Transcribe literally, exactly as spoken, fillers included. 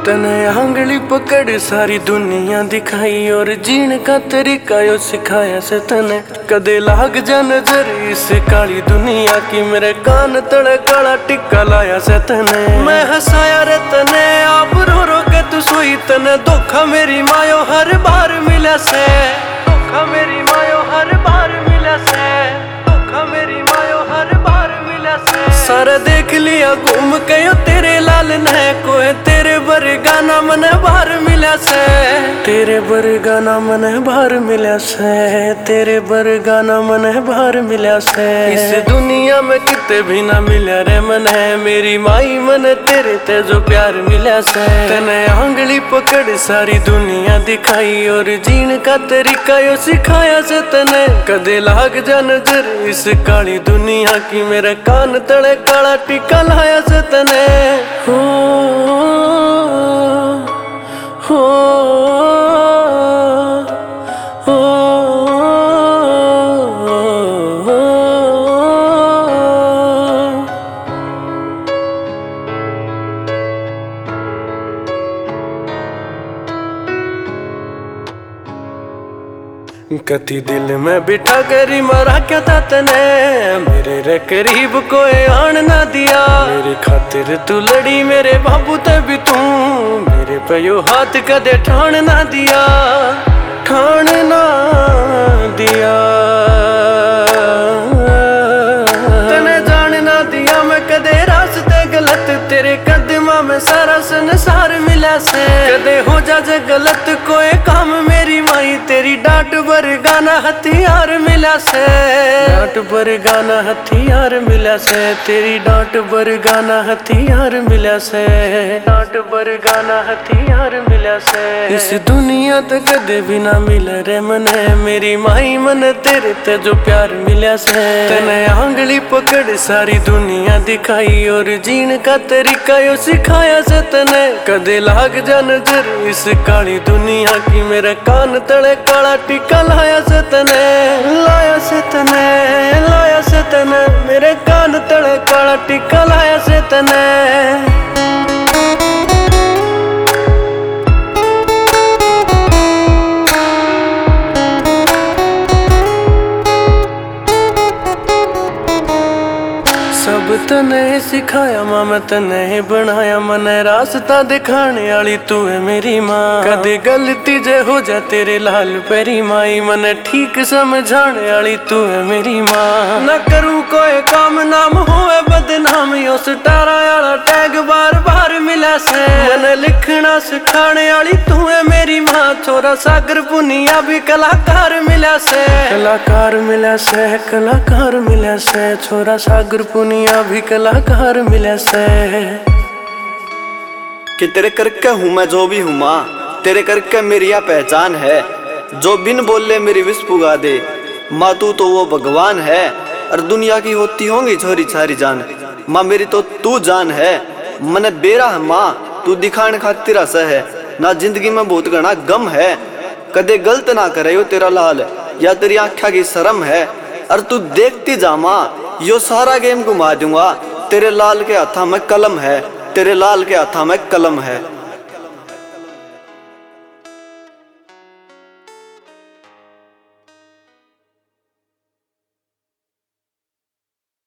तने आंगली पकड़ सारी दुनिया दिखाई और जीण का तरीका यो सिखाया से तने। कदे लाग जा नजर इस काली दुनिया की, मेरे कान तले काला टिक्का लाया से तने। मैं हंसाया रे तने आप रो रो के तू सोई, तने धोखा मेरी मायो हर बार मिला से। धोखा मेरी मायो हर बार मिला से, धोखा मेरी मायो हर बार मिला से। सारा देख लिया घूम के यो तेरे लाल ने कोई तेरे बर गाना मन बाहर मिला से। तेरे बर गाना मन बाहर मिला से, तेरे बर गाना मन बाहर मिला से। इस दुनिया में किते भी ना मिला रे मन है, मेरी माई मन तेरे ते जो प्यार मिला से। तने आंगली पकड़ सारी दुनिया दिखाई और जीण का तरीका यो सिखाया से तने। कदे लाग जा नजर इस काली दुनिया की, मेरे कान तले काला टिक्का लाया से तने। हो हो हो कति दिल में बिठा करी मारा क्या था तने, मेरे रे करीब कोई आन ना दिया। मेरे खातिर तू लड़ी मेरे बाबू ते भी तू, मेरे पे यो हाथ कदे ठान ना दिया, ठान ना दिया। तने जान ना दिया मैं कदे रास्ते गलत, तेरे कदमा में सारा संसार मिला से। कदे हो जा जे गलत कोई काम मेरी माई, तेरी डांट बर गाना हथियार मिला से। डांट बर गाना हथियार मिला से, तेरी डांट बर गाना हथियार मिला से। डांट बर गाना हथियार मिला से। इस दुनिया तक कदे भी ना मिला रे मन है, मेरी माई मन तेरे ते जो प्यार मिला से। तने आंगली पकड़ सारी दुनिया दिखाई और जीण का तरीका यो सिखाया से तने। कदे लाग जा नजर इस काली दुनिया की, मेरे कान तले काला टिक्का लाया से तने। लाया से तने, लाया से तने, मेरे कान तले काला टिक्का लाया से तने। सब तने सिखाया मां मैं तने बनाया, मन रास्ता दिखाने वाली तू है मेरी माँ। कदे गलती जे हो जा तेरे लाल पेरी माई, मन ठीक समझाने वाली तू है मेरी माँ। न करूँ कोई काम नाम होए बदनाम, यो सटारा वाला टैग बार बार मिला से। मन लिखना सिखाने वाली तू है मेरी माँ, छोरा सागर पुनिया भी कलाकार मिला से। कलाकार मिला से, कलाकार मिला से, छोरा सागर पुनिया भी कलाकार मिला से। कि तेरे करके हूँ मैं जो भी हूँ माँ, तेरे करके मेरी यह पहचान है। जो बिन बोले मेरी विश पुगा दे माँ, तू तो वो भगवान है। और दुनिया की होती होंगी छोरी छारी जान, माँ मेरी तो तू जान है। मन बेरा है माँ तू दिखाने खातिर हंसा है, ना जिंदगी में बहुत घना गम है। कदे गलत ना करे यो तेरा लाल, या तेरी आँखा की शर्म है। और तू देखती जा माँ यो सारा गेम घुमा दूंगा, तेरे लाल के हाथा में कलम है, तेरे लाल के हाथा में कलम है।